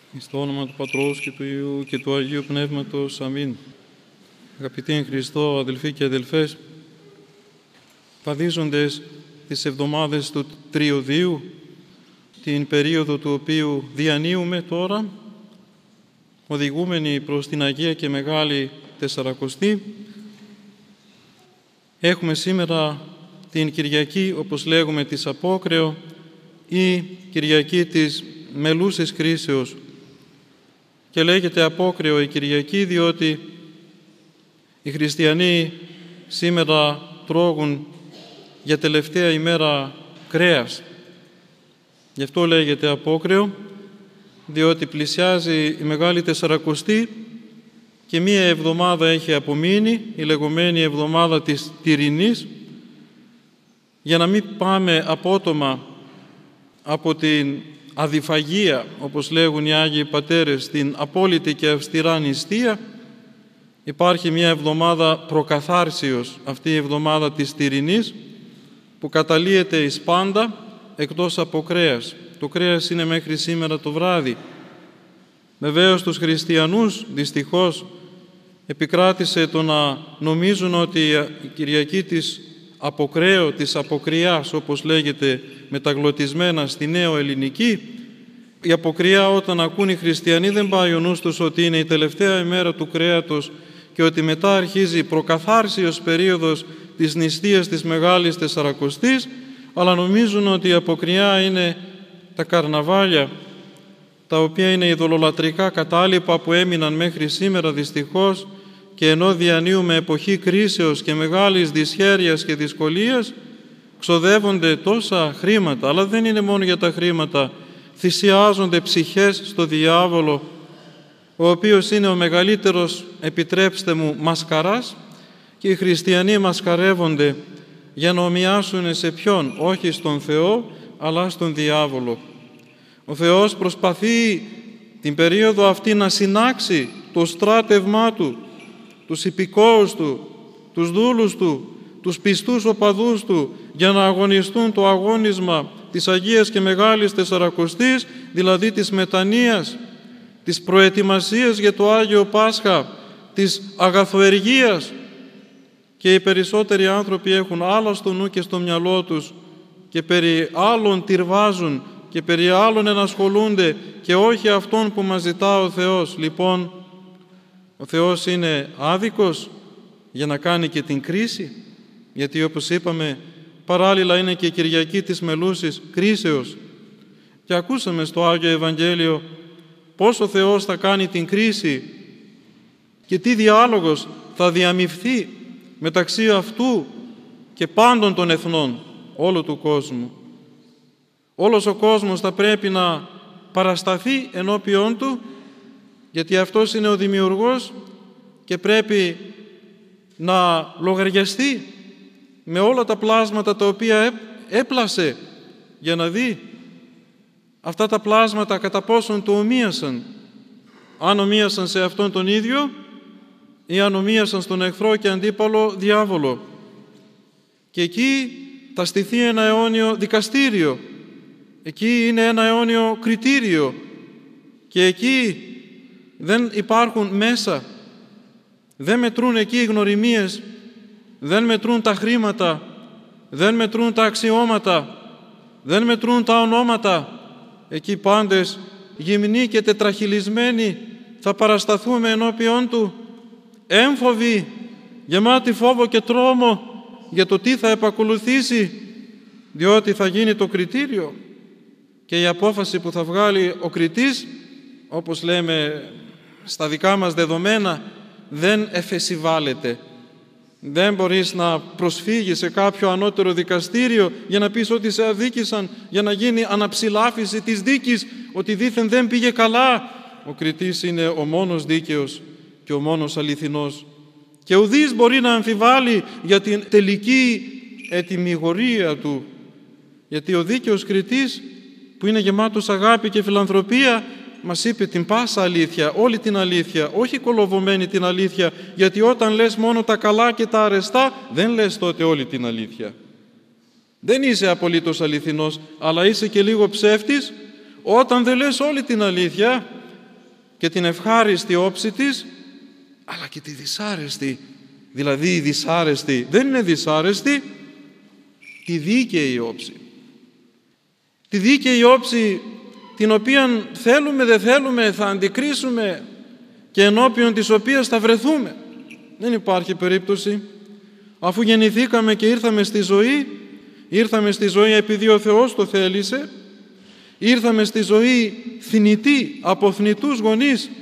Στο όνομα του Πατρός και του Υιού και του Αγίου Πνεύματος. Αμήν. Αγαπητοί εν Χριστώ, αδελφοί και αδελφές, βαδίζοντες τις εβδομάδες του Τριωδίου, την περίοδο του οποίου διανύουμε τώρα, οδηγούμενοι προς την Αγία και Μεγάλη Τεσσαρακοστή, έχουμε σήμερα την Κυριακή, όπως λέγουμε, της Απόκρεο ή Κυριακή της Μελούσης Κρίσεως. Και λέγεται Απόκρεο η Κυριακή διότι οι χριστιανοί σήμερα τρώγουν για τελευταία ημέρα κρέας. Γι' αυτό λέγεται Απόκρεο, διότι πλησιάζει η Μεγάλη Τεσσαρακοστή και μία εβδομάδα έχει απομείνει, η λεγόμενη εβδομάδα της Τυρινής, για να μην πάμε απότομα από την αδιφαγία, όπως λέγουν οι Άγιοι Πατέρες, την απόλυτη και αυστηρά νηστεία. Υπάρχει μια εβδομάδα προκαθάρσεως, αυτή η εβδομάδα της Τυρινής, που καταλύεται εις πάντα εκτός από κρέας. Το κρέας είναι μέχρι σήμερα το βράδυ. Βεβαίως τους χριστιανούς δυστυχώς επικράτησε το να νομίζουν ότι η Κυριακή της Αποκρέω, της Αποκριάς, όπως λέγεται μεταγλωτισμένα στη νέο ελληνική, η Αποκριά όταν ακούν οι χριστιανοί δεν πάει ο νους τους ότι είναι η τελευταία ημέρα του κρέατος και ότι μετά αρχίζει η προκαθάρσεως περίοδος της νηστείας της Μεγάλης Τεσσαρακοστής, αλλά νομίζουν ότι η Αποκριά είναι τα καρναβάλια, τα οποία είναι ειδωλολατρικά κατάλοιπα που έμειναν μέχρι σήμερα δυστυχώς, και ενώ διανύουμε εποχή κρίσεως και μεγάλης δυσχέρειας και δυσκολίας, ξοδεύονται τόσα χρήματα, αλλά δεν είναι μόνο για τα χρήματα, θυσιάζονται ψυχές στο διάβολο, ο οποίος είναι ο μεγαλύτερος, επιτρέψτε μου, μασκαράς, και οι χριστιανοί μασκαρεύονται για να ομοιάσουν σε ποιον? Όχι στον Θεό, αλλά στον διάβολο. Ο Θεός προσπαθεί την περίοδο αυτή να συνάξει το στράτευμά Του, τους υπηκόους Του, τους δούλους Του, τους πιστούς οπαδούς Του, για να αγωνιστούν το αγώνισμα της Αγίας και Μεγάλης Τεσσαρακοστής, δηλαδή της μετανοίας, της προετοιμασίας για το Άγιο Πάσχα, της αγαθοεργίας. Και οι περισσότεροι άνθρωποι έχουν άλλα στο νου και στο μυαλό τους και περί άλλων τυρβάζουν και περί άλλων ενασχολούνται και όχι αυτόν που μας ζητά ο Θεός. Λοιπόν, ο Θεός είναι άδικος για να κάνει και την κρίση, γιατί όπως είπαμε παράλληλα είναι και η Κυριακή της Μελούσης Κρίσεως. Και ακούσαμε στο Άγιο Ευαγγέλιο πώς ο Θεός θα κάνει την κρίση και τι διάλογος θα διαμειφθεί μεταξύ αυτού και πάντων των εθνών όλου του κόσμου. Όλος ο κόσμος θα πρέπει να παρασταθεί ενώπιον Του, γιατί Αυτός είναι ο Δημιουργός και πρέπει να λογαριαστεί με όλα τα πλάσματα τα οποία έπλασε, για να δει αυτά τα πλάσματα κατά πόσον Του ομοίασαν. Αν ομοίασαν σε Αυτόν τον ίδιο ή αν ομοίασαν στον εχθρό και αντίπαλο διάβολο. Και εκεί θα στηθεί ένα αιώνιο δικαστήριο. Εκεί είναι ένα αιώνιο κριτήριο. Και εκεί δεν υπάρχουν μέσα. Δεν μετρούν εκεί οι γνωριμίες. Δεν μετρούν τα χρήματα. Δεν μετρούν τα αξιώματα. Δεν μετρούν τα ονόματα. Εκεί πάντες γυμνοί και τετραχυλισμένοι θα παρασταθούμε ενώπιον Του, έμφοβοι, γεμάτοι φόβο και τρόμο για το τι θα επακολουθήσει, διότι θα γίνει το κριτήριο και η απόφαση που θα βγάλει ο κριτής, όπως λέμε στα δικά μας δεδομένα, δεν εφεσιβάλλεται. Δεν μπορείς να προσφύγεις σε κάποιο ανώτερο δικαστήριο για να πεις ότι σε αδίκησαν, για να γίνει αναψηλάφιση της δίκης, ότι δήθεν δεν πήγε καλά. Ο κριτής είναι ο μόνος δίκαιος και ο μόνος αληθινός. Και ουδής μπορεί να αμφιβάλλει για την τελική ετιμιγορία του. Γιατί ο δίκαιος κριτής, που είναι γεμάτος αγάπη και φιλανθρωπία, μας είπε την πάσα αλήθεια, όλη την αλήθεια, όχι κολοβωμένη την αλήθεια, γιατί όταν λες μόνο τα καλά και τα αρεστά, δεν λες τότε όλη την αλήθεια. Δεν είσαι απολύτως αληθινός, αλλά είσαι και λίγο ψεύτης όταν δεν λες όλη την αλήθεια, και την ευχάριστη όψη της, αλλά και τη δυσάρεστη. Δηλαδή η δυσάρεστη δεν είναι δυσάρεστη, τη δίκαιη όψη. Τη δίκαιη όψη την οποία θέλουμε δεν θέλουμε θα αντικρίσουμε και ενώπιον της οποίας θα βρεθούμε. Δεν υπάρχει περίπτωση. Αφού γεννηθήκαμε και ήρθαμε στη ζωή επειδή ο Θεός το θέλησε, ήρθαμε στη ζωή θνητοί από θνητούς γονείς,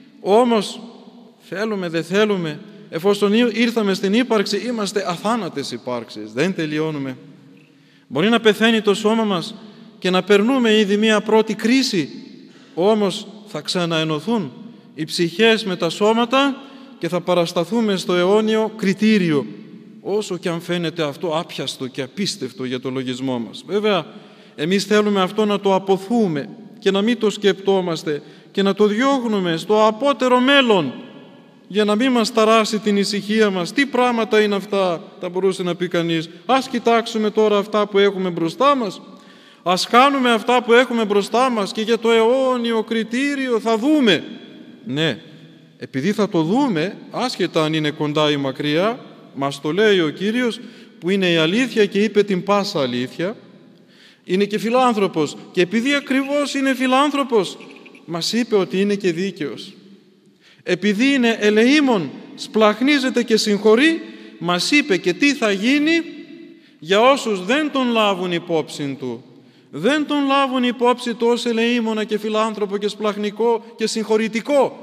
όμως θέλουμε δεν θέλουμε, εφόσον ήρθαμε στην ύπαρξη, είμαστε αθάνατες υπάρξεις, δεν τελειώνουμε. Μπορεί να πεθαίνει το σώμα μας και να περνούμε ήδη μία πρώτη κρίση, όμως θα ξαναενωθούν οι ψυχές με τα σώματα και θα παρασταθούμε στο αιώνιο κριτήριο, όσο και αν φαίνεται αυτό άπιαστο και απίστευτο για το λογισμό μας. Βέβαια, εμείς θέλουμε αυτό να το αποθούμε και να μην το σκεπτόμαστε και να το διώχνουμε στο απότερο μέλλον, για να μην μας ταράσει την ησυχία μας. Τι πράγματα είναι αυτά, θα μπορούσε να πει κανείς. Ας κοιτάξουμε τώρα αυτά που έχουμε μπροστά μας. Ας κάνουμε αυτά που έχουμε μπροστά μας και για το αιώνιο κριτήριο θα δούμε. Ναι, επειδή θα το δούμε, άσχετα αν είναι κοντά ή μακριά, μας το λέει ο Κύριος που είναι η αλήθεια και είπε την πάσα αλήθεια. Είναι και φιλάνθρωπος και επειδή ακριβώς είναι φιλάνθρωπος, μας είπε ότι είναι και δίκαιος. Επειδή είναι ελεήμων, σπλαχνίζεται και συγχωρεί, μας είπε και τι θα γίνει για όσους δεν τον λάβουν υπόψη του. Δεν τον λάβουν υπόψη του ως ελεήμονα και φιλάνθρωπο και σπλαχνικό και συγχωρητικό.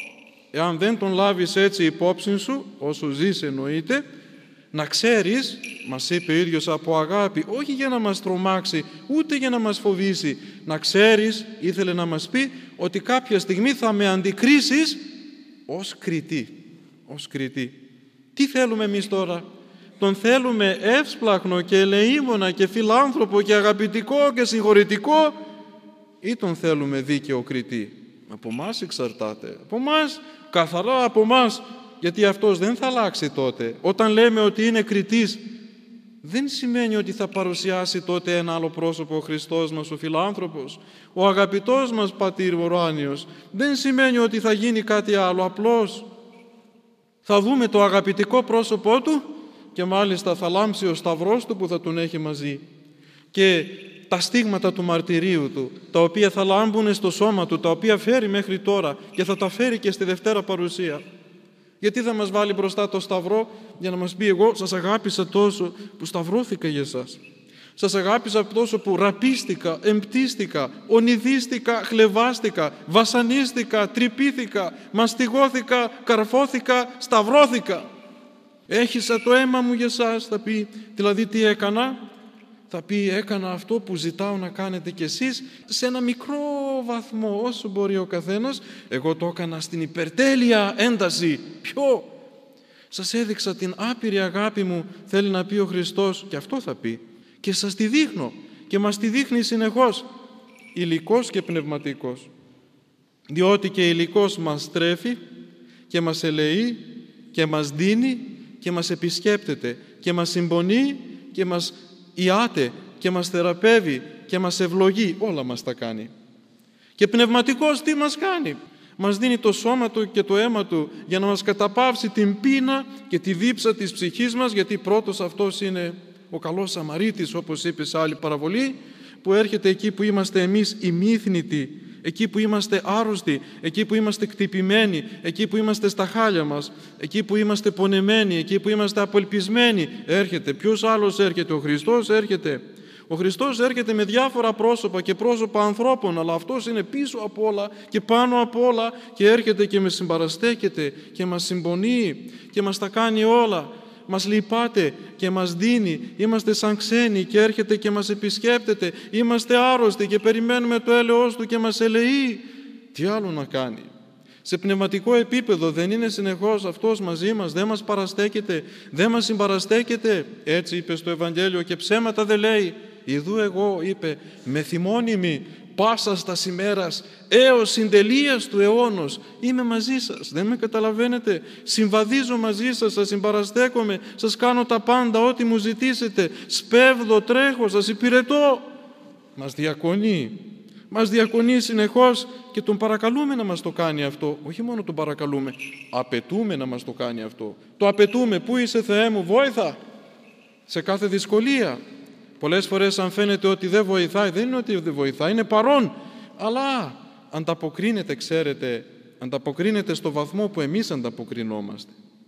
Εάν δεν τον λάβεις έτσι υπόψη σου, όσο ζεις εννοείται, να ξέρεις, μας είπε ο ίδιος από αγάπη, όχι για να μας τρομάξει, ούτε για να μας φοβήσει, να ξέρεις, ήθελε να μας πει, ότι κάποια στιγμή θα με αντικρίσεις ως κριτή. Ως κριτή. Τι θέλουμε εμείς τώρα? Τον θέλουμε εύσπλαχνο και ελεήμονα και φιλάνθρωπο και αγαπητικό και συγχωρητικό, ή τον θέλουμε δίκαιο κριτή? Από εμάς εξαρτάται. Από εμάς, καθαρά από εμάς, γιατί αυτός δεν θα αλλάξει τότε. Όταν λέμε ότι είναι κριτής, δεν σημαίνει ότι θα παρουσιάσει τότε ένα άλλο πρόσωπο ο Χριστός μας, ο φιλάνθρωπος, ο αγαπητός μας Πατήρ ουράνιος. Δεν σημαίνει ότι θα γίνει κάτι άλλο, απλώς θα δούμε το αγαπητικό πρόσωπό του και μάλιστα θα λάμψει ο σταυρός του που θα τον έχει μαζί και τα στίγματα του μαρτυρίου του, τα οποία θα λάμπουν στο σώμα του, τα οποία φέρει μέχρι τώρα και θα τα φέρει και στη Δευτέρα Παρουσία. Γιατί θα μας βάλει μπροστά το σταυρό για να μας πει εγώ σας αγάπησα τόσο που σταυρώθηκα για εσάς. Σας αγάπησα τόσο που ραπίστηκα, εμπτίστηκα, ονειδίστηκα, χλεβάστηκα, βασανίστηκα, τρυπήθηκα, μαστιγώθηκα, καρφώθηκα, σταυρώθηκα. Έχισα το αίμα μου για σας, θα πει. Δηλαδή τι έκανα? Θα πει έκανα αυτό που ζητάω να κάνετε κι εσείς σε ένα μικρό βαθμό όσο μπορεί ο καθένας. Εγώ το έκανα στην υπερτέλεια ένταση. Ποιο? Σας έδειξα την άπειρη αγάπη μου, θέλει να πει ο Χριστός, και αυτό θα πει. Και σας τη δείχνω και μας τη δείχνει συνεχώς, υλικός και πνευματικός. Διότι και υλικός μας τρέφει και μας ελεεί και μας δίνει και μας επισκέπτεται και μας συμπονεί και μας ιάται και μας θεραπεύει και μας ευλογεί, όλα μας τα κάνει. Και πνευματικός τι μας κάνει? Μας δίνει το σώμα του και το αίμα του για να μας καταπαύσει την πείνα και τη δίψα της ψυχής μας, γιατί πρώτος αυτός είναι ο καλός Σαμαρίτης, όπως είπε σε άλλη παραβολή, που έρχεται εκεί που είμαστε εμείς ημίθνητοι, εκεί που είμαστε άρρωστοι, εκεί που είμαστε κτυπημένοι, εκεί που είμαστε στα χάλια μας, εκεί που είμαστε πονεμένοι, εκεί που είμαστε απελπισμένοι. Έρχεται. Ποιος άλλος έρχεται? Ο Χριστός έρχεται. Ο Χριστός έρχεται με διάφορα πρόσωπα και πρόσωπα ανθρώπων, αλλά αυτός είναι πίσω από όλα και πάνω από όλα και έρχεται και με συμπαραστέκεται και μας συμπονεί και μας τα κάνει όλα. Μας λυπάται και μας δίνει, είμαστε σαν ξένοι και έρχεται και μας επισκέπτεται, είμαστε άρρωστοι και περιμένουμε το έλεος του και μας ελεεί. Τι άλλο να κάνει? Σε πνευματικό επίπεδο δεν είναι συνεχώς αυτός μαζί μας, δεν μας παραστέκεται, δεν μας συμπαραστέκεται? Έτσι είπε στο Ευαγγέλιο και ψέματα δεν λέει. Ιδού εγώ, είπε, με θυμώνυμη πάσας τας ημέρας έως συντελείας του αιώνος είμαι μαζί σας. Δεν με καταλαβαίνετε? Συμβαδίζω μαζί σας, σας συμπαραστέκομαι, σας κάνω τα πάντα ό,τι μου ζητήσετε, σπέβδω, τρέχω, σας υπηρετώ. Μας διακονεί, μας διακονεί συνεχώς και τον παρακαλούμε να μας το κάνει αυτό. Όχι μόνο τον παρακαλούμε, απαιτούμε να μας το κάνει αυτό. Το απαιτούμε. Πού είσαι, Θεέ μου, βόηθα σε κάθε δυσκολία. Πολλές φορές αν φαίνεται ότι δεν βοηθάει, δεν είναι ότι δεν βοηθάει, είναι παρόν. Αλλά ανταποκρίνεται, ξέρετε, ανταποκρίνεται στο βαθμό που εμείς ανταποκρινόμαστε.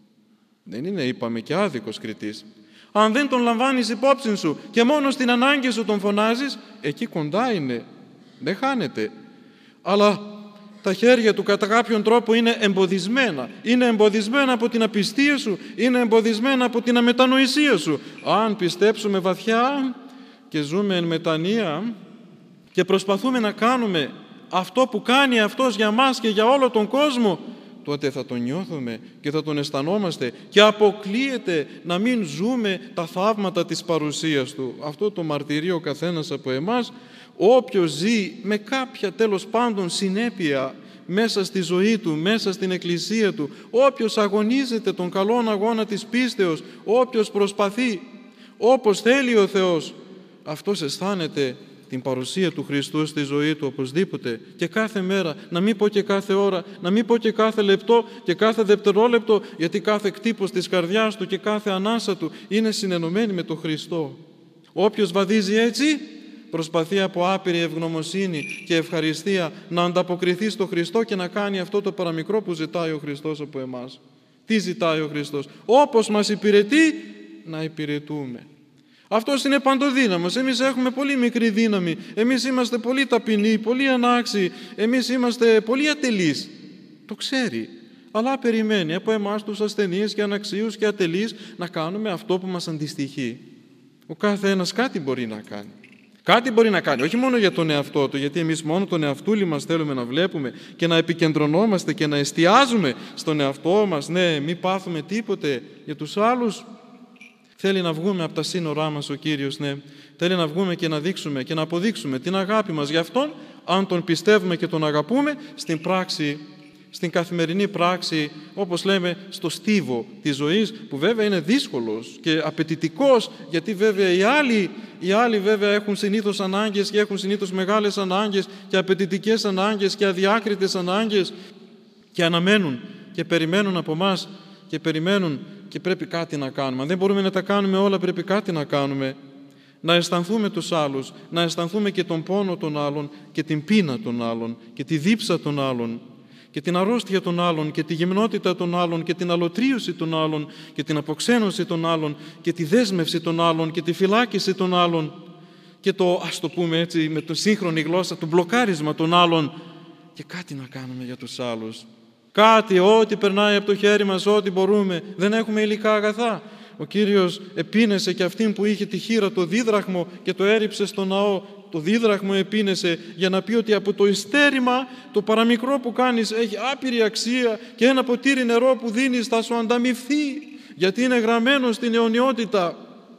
Δεν είναι, είπαμε, και άδικος κριτής. Αν δεν τον λαμβάνεις υπόψη σου και μόνο στην ανάγκη σου τον φωνάζεις, εκεί κοντά είναι, δεν χάνεται. Αλλά τα χέρια του κατά κάποιον τρόπο είναι εμποδισμένα. Είναι εμποδισμένα από την απιστία σου, είναι εμποδισμένα από την αμετανοησία σου. Αν πιστέψουμε βαθιά και ζούμε εν μετανία και προσπαθούμε να κάνουμε αυτό που κάνει Αυτός για μας και για όλο τον κόσμο, τότε θα τον νιώθουμε και θα τον αισθανόμαστε και αποκλείεται να μην ζούμε τα θαύματα της παρουσίας Του. Αυτό το μαρτυρεί ο καθένας από εμάς. Όποιος ζει με κάποια τέλος πάντων συνέπεια μέσα στη ζωή του, μέσα στην Εκκλησία του, όποιος αγωνίζεται τον καλόν αγώνα της πίστεως, όποιος προσπαθεί όπως θέλει ο Θεός, αυτός αισθάνεται την παρουσία του Χριστού στη ζωή του οπωσδήποτε και κάθε μέρα, να μην πω και κάθε ώρα, να μην πω και κάθε λεπτό και κάθε δευτερόλεπτο, γιατί κάθε κτύπος της καρδιάς του και κάθε ανάσα του είναι συνενωμένη με τον Χριστό. Όποιος βαδίζει έτσι, προσπαθεί από άπειρη ευγνωμοσύνη και ευχαριστία να ανταποκριθεί στο Χριστό και να κάνει αυτό το παραμικρό που ζητάει ο Χριστός από εμάς. Τι ζητάει ο Χριστός? Όπως μας υπηρετεί, να υπηρετούμε. Αυτός είναι παντοδύναμος. Εμείς έχουμε πολύ μικρή δύναμη. Εμείς είμαστε πολύ ταπεινοί, πολύ ανάξιοι. Εμείς είμαστε πολύ ατελείς. Το ξέρει. Αλλά περιμένει από εμάς τους ασθενείς και αναξίους και ατελείς να κάνουμε αυτό που μας αντιστοιχεί. Ο κάθε ένας κάτι μπορεί να κάνει. Κάτι μπορεί να κάνει, όχι μόνο για τον εαυτό του, γιατί εμείς μόνο τον εαυτούλη μας θέλουμε να βλέπουμε και να επικεντρωνόμαστε και να εστιάζουμε στον εαυτό μας. Ναι, μην πάθουμε τίποτε για τους άλλους. Θέλει να βγούμε από τα σύνορά μας ο Κύριος, ναι. Θέλει να βγούμε και να δείξουμε και να αποδείξουμε την αγάπη μας για Αυτόν, αν Τον πιστεύουμε και Τον αγαπούμε, στην πράξη, στην καθημερινή πράξη, όπως λέμε, στο στίβο της ζωής, που βέβαια είναι δύσκολος και απαιτητικός, γιατί βέβαια οι άλλοι βέβαια έχουν συνήθως ανάγκες και έχουν συνήθως μεγάλες ανάγκες και απαιτητικές ανάγκες και αδιάκριτες ανάγκες και αναμένουν και περιμένουν από μας και περιμένουν και πρέπει κάτι να κάνουμε. Αν δεν μπορούμε να τα κάνουμε όλα, πρέπει κάτι να κάνουμε. Να αισθανθούμε τους άλλους, να αισθανθούμε και τον πόνο των άλλων και την πείνα των άλλων και τη δίψα των άλλων και την αρρώστια των άλλων και τη γυμνότητα των άλλων και την αλωτρίωση των άλλων και την αποξένωση των άλλων και τη δέσμευση των άλλων και τη φυλάκιση των άλλων και το, ας το πούμε έτσι με τη σύγχρονη γλώσσα, το μπλοκάρισμα των άλλων και κάτι να κάνουμε για τους άλλους. Κάτι, ό,τι περνάει από το χέρι μας, ό,τι μπορούμε. Δεν έχουμε υλικά αγαθά. Ο Κύριος επίνεσε και αυτήν που είχε τη χήρα το δίδραχμο και το έριψε στο ναό. Το δίδραχμο επίνεσε για να πει ότι από το ειστέρημα, το παραμικρό που κάνεις έχει άπειρη αξία και ένα ποτήρι νερό που δίνεις θα σου ανταμοιφθεί, γιατί είναι γραμμένο στην αιωνιότητα.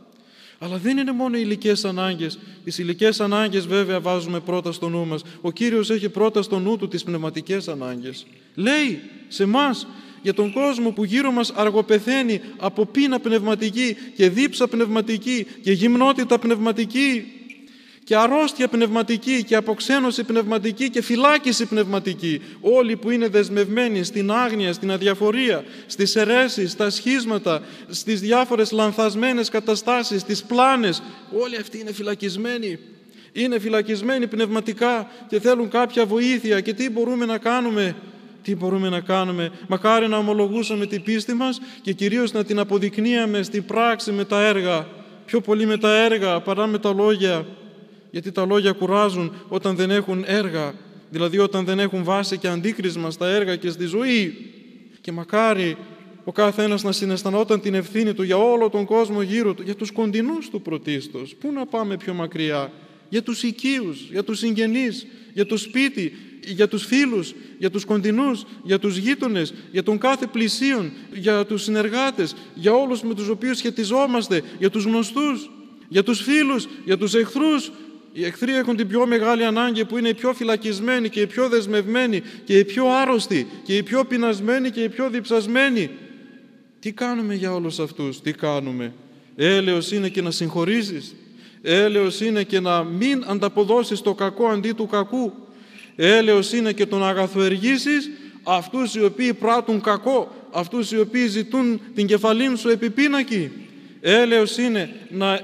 Αλλά δεν είναι μόνο οι υλικές ανάγκες. Τις υλικές ανάγκες βέβαια βάζουμε πρώτα στο νου μας. Ο Κύριος έχει πρώτα στο νου Του τις πνευματικές ανάγκες. Λέει σε εμάς, για τον κόσμο που γύρω μας αργοπεθαίνει από πείνα πνευματική και δίψα πνευματική και γυμνότητα πνευματική και αρρώστια πνευματική και αποξένωση πνευματική και φυλάκιση πνευματική. Όλοι που είναι δεσμευμένοι στην άγνοια, στην αδιαφορία, στις αιρέσεις, στα σχίσματα, στις διάφορες λανθασμένες καταστάσεις, στις πλάνες, όλοι αυτοί είναι φυλακισμένοι. Είναι φυλακισμένοι πνευματικά και θέλουν κάποια βοήθεια. Και τι μπορούμε να κάνουμε? Τι μπορούμε να κάνουμε? Μακάρι να ομολογούσαμε την πίστη μας και κυρίως να την αποδεικνύαμε στην πράξη με τα έργα. Πιο πολύ με τα έργα παρά με τα λόγια. Γιατί τα λόγια κουράζουν όταν δεν έχουν έργα, δηλαδή όταν δεν έχουν βάση και αντίκρισμα στα έργα και στη ζωή. Και μακάρι ο κάθε ένας να συναισθανόταν την ευθύνη του για όλο τον κόσμο γύρω του, για τους κοντινούς του πρωτίστως. Πού να πάμε πιο μακριά? Για τους οικείους, για τους συγγενείς, για το σπίτι, για τους φίλους, για τους κοντινούς, για τους γείτονες, για τον κάθε πλησίον, για τους συνεργάτες, για όλους με τους οποίους σχετιζόμαστε, για τους γνωστούς, για τους φίλους, για τους εχθρούς. Οι εχθροί έχουν την πιο μεγάλη ανάγκη, που είναι οι πιο φυλακισμένοι και οι πιο δεσμευμένοι και οι πιο άρρωστοι και οι πιο πεινασμένοι και οι πιο διψασμένοι. Τι κάνουμε για όλους αυτούς? Τι κάνουμε? Έλεος είναι και να συγχωρήσεις. Έλεος είναι και να μην ανταποδώσεις το κακό αντί του κακού. Έλεος είναι και το να αγαθοεργήσεις αυτούς οι οποίοι πράττουν κακό, αυτούς οι οποίοι ζητούν την κεφαλήν σου επιπίνακη. Έλεος είναι να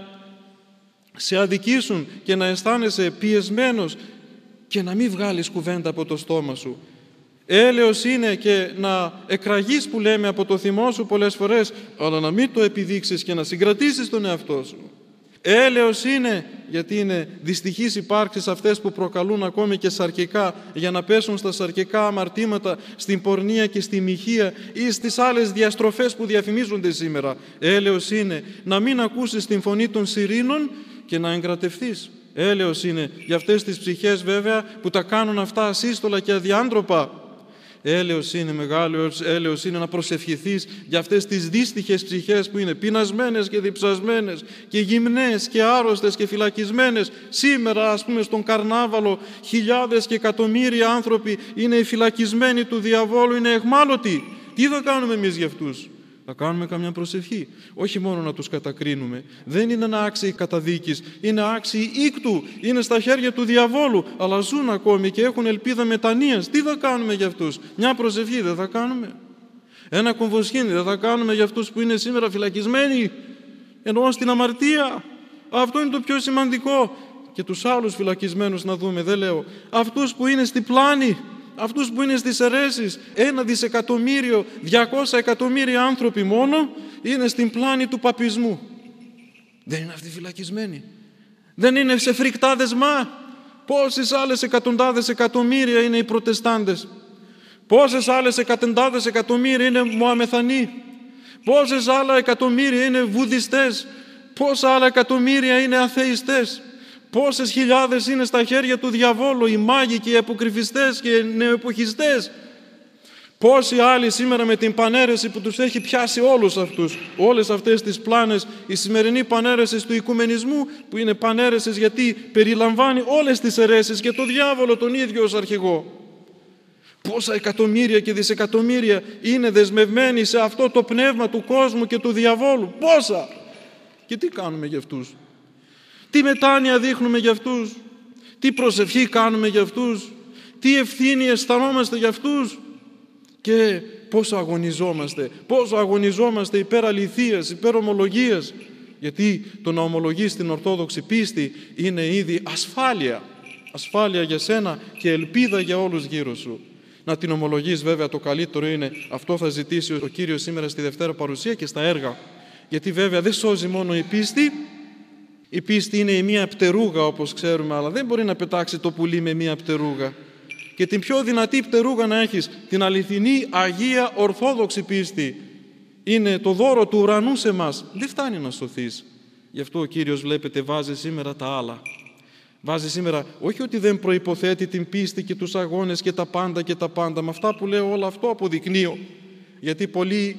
σε αδικήσουν και να αισθάνεσαι πιεσμένος και να μην βγάλεις κουβέντα από το στόμα σου. Έλεος είναι και να εκραγείς, που λέμε, από το θυμό σου πολλές φορές, αλλά να μην το επιδείξεις και να συγκρατήσεις τον εαυτό σου. Έλεος είναι, γιατί είναι δυστυχείς υπάρξεις αυτές που προκαλούν ακόμη και σαρκικά, για να πέσουν στα σαρκικά αμαρτήματα, στην πορνεία και στη μοιχεία ή στις άλλες διαστροφές που διαφημίζονται σήμερα. Έλεος είναι να μην ακούσεις την φωνή των σιρήνων και να εγκρατευθείς. Έλεος είναι για αυτές τις ψυχές βέβαια που τα κάνουν αυτά ασύστολα και αδιάντροπα. Έλεος είναι, μεγάλο έλεος είναι να προσευχηθείς για αυτές τις δύστιχες ψυχές που είναι πεινασμένες και διψασμένες και γυμνές και άρρωστες και φυλακισμένες. Σήμερα, ας πούμε, στον καρνάβαλο χιλιάδες και εκατομμύρια άνθρωποι είναι φυλακισμένοι του διαβόλου, είναι αιχμάλωτοι. Τι θα κάνουμε εμείς για αυτούς? Θα κάνουμε καμιά προσευχή. Όχι μόνο να τους κατακρίνουμε. Δεν είναι ένα άξιοι καταδίκης, είναι άξιοι ήκτου, είναι στα χέρια του διαβόλου, αλλά ζουν ακόμη και έχουν ελπίδα μετανοίας. Τι θα κάνουμε για αυτούς? Μια προσευχή δεν θα κάνουμε? Ένα κομβοσχήνι δεν θα κάνουμε για αυτούς που είναι σήμερα φυλακισμένοι, εννοώ στην αμαρτία? Αυτό είναι το πιο σημαντικό. Και τους άλλους φυλακισμένους να δούμε, δεν λέω. Αυτούς που είναι στη πλάνη, αυτούς που είναι στις αιρέσεις, 1 δισεκατομμύριο, 200 εκατομμύρια άνθρωποι μόνο είναι στην πλάνη του παπισμού. Δεν είναι αυτοί φυλακισμένοι? Δεν είναι σε φρικτά δεσμά? Πόσες άλλες εκατοντάδες εκατομμύρια είναι οι προτεστάντες? Πόσες άλλες εκατοντάδες εκατομμύρια είναι μωαμεθανοί? Πόσες άλλα εκατομμύρια είναι βουδιστές? Πόσα άλλα εκατομμύρια είναι αθεϊστές? Πόσες χιλιάδες είναι στα χέρια του διαβόλου, οι μάγοι και οι αποκρυφιστές και οι νεοεποχιστές? Πόσοι άλλοι σήμερα με την παναίρεση που τους έχει πιάσει όλους αυτούς, όλες αυτές τις πλάνες, η σημερινή παναίρεση του οικουμενισμού, που είναι παναίρεσης γιατί περιλαμβάνει όλες τις αιρέσεις και το διάβολο τον ίδιο ως αρχηγό. Πόσα εκατομμύρια και δισεκατομμύρια είναι δεσμευμένοι σε αυτό το πνεύμα του κόσμου και του διαβόλου? Πόσα! Και τι κάνουμε για αυτούς? Τι μετάνοια δείχνουμε για αυτούς? Τι προσευχή κάνουμε για αυτούς? Τι ευθύνη αισθανόμαστε για αυτούς? Και πόσο αγωνιζόμαστε υπέρ αληθείας, υπέρ ομολογίας. Γιατί το να ομολογείς την Ορθόδοξη πίστη είναι ήδη ασφάλεια. Ασφάλεια για σένα και ελπίδα για όλους γύρω σου. Να την ομολογείς βέβαια το καλύτερο είναι, αυτό θα ζητήσει ο Κύριος σήμερα στη Δευτέρα Παρουσία και στα έργα. Γιατί βέβαια δεν σώζει μόνο η πίστη. Η πίστη είναι η μία πτερούγα όπως ξέρουμε, αλλά δεν μπορεί να πετάξει το πουλί με μία πτερούγα. Και την πιο δυνατή πτερούγα να έχεις, την αληθινή, αγία, ορθόδοξη πίστη, είναι το δώρο του ουρανού σε μας. Δεν φτάνει να σωθείς. Γι' αυτό ο Κύριος, βλέπετε, βάζει σήμερα τα άλλα. Βάζει σήμερα, όχι ότι δεν προϋποθέτει την πίστη και τους αγώνες και τα πάντα και τα πάντα. Με αυτά που λέω όλο αυτό αποδεικνύω. Γιατί πολλοί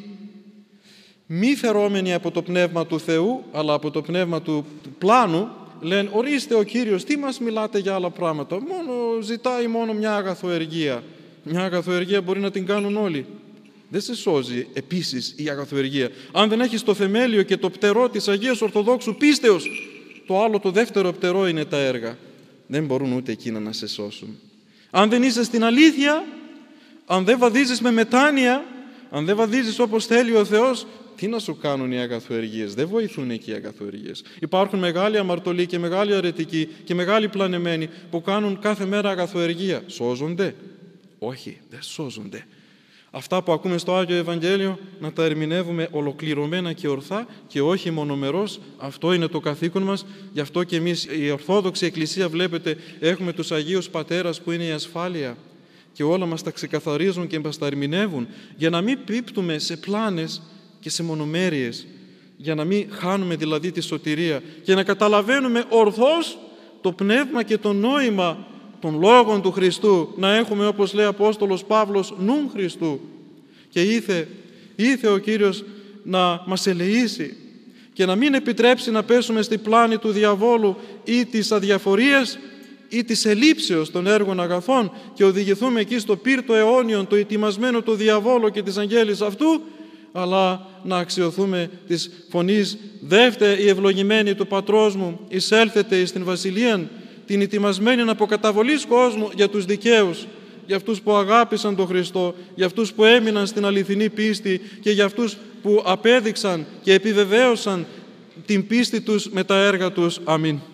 μη φερόμενοι από το πνεύμα του Θεού, αλλά από το πνεύμα του πλάνου, λένε, ορίστε ο Κύριος, τι μας μιλάτε για άλλα πράγματα? Ζητάει μόνο μια αγαθοεργία. Μια αγαθοεργία μπορεί να την κάνουν όλοι. Δεν σε σώζει επίσης η αγαθοεργία. Αν δεν έχεις το θεμέλιο και το πτερό της Αγίας Ορθοδόξου πίστεως, το άλλο, το δεύτερο πτερό είναι τα έργα. Δεν μπορούν ούτε εκείνα να σε σώσουν. Αν δεν είσαι στην αλήθεια, αν δεν βαδίζεις με μετάνοια, αν δεν βαδίζεις όπως θέλει ο Θεός, τι να σου κάνουν οι αγαθοεργίες? Δεν βοηθούν εκεί οι αγαθοεργίες. Υπάρχουν μεγάλοι αμαρτωλοί και μεγάλοι αρετικοί και μεγάλοι πλανεμένοι που κάνουν κάθε μέρα αγαθοεργία. Σώζονται? Όχι, δεν σώζονται. Αυτά που ακούμε στο Άγιο Ευαγγέλιο να τα ερμηνεύουμε ολοκληρωμένα και ορθά και όχι μονομερώς. Αυτό είναι το καθήκον μας. Γι' αυτό και εμείς η Ορθόδοξη Εκκλησία, βλέπετε, έχουμε τους Αγίους Πατέρας που είναι η ασφάλεια και όλα μας τα ξεκαθαρίζουν και μας τα ερμηνεύουν, για να μην πίπτουμε σε πλάνες και σε μονομέρειες, για να μην χάνουμε δηλαδή τη σωτηρία και να καταλαβαίνουμε ορθώς το πνεύμα και το νόημα των λόγων του Χριστού, να έχουμε, όπως λέει ο Απόστολος Παύλος, νουν Χριστού. Και ήθε ο Κύριος να μας ελεήσει και να μην επιτρέψει να πέσουμε στη πλάνη του διαβόλου ή της αδιαφορίας ή της ελλείψεως των έργων αγαθών και οδηγηθούμε εκεί στο πύρτο αιώνιον, το ετοιμασμένο του διαβόλου και της αγγέλης αυτού, αλλά να αξιωθούμε της φωνής «Δεύτε η ευλογημένη του Πατρός μου, εισέλθετε εις την Βασιλείαν, την ετοιμασμένη αποκαταβολής κόσμου για τους δικαίους, για αυτούς που αγάπησαν τον Χριστό, για αυτούς που έμειναν στην αληθινή πίστη και για αυτούς που απέδειξαν και επιβεβαίωσαν την πίστη τους με τα έργα τους. Αμήν».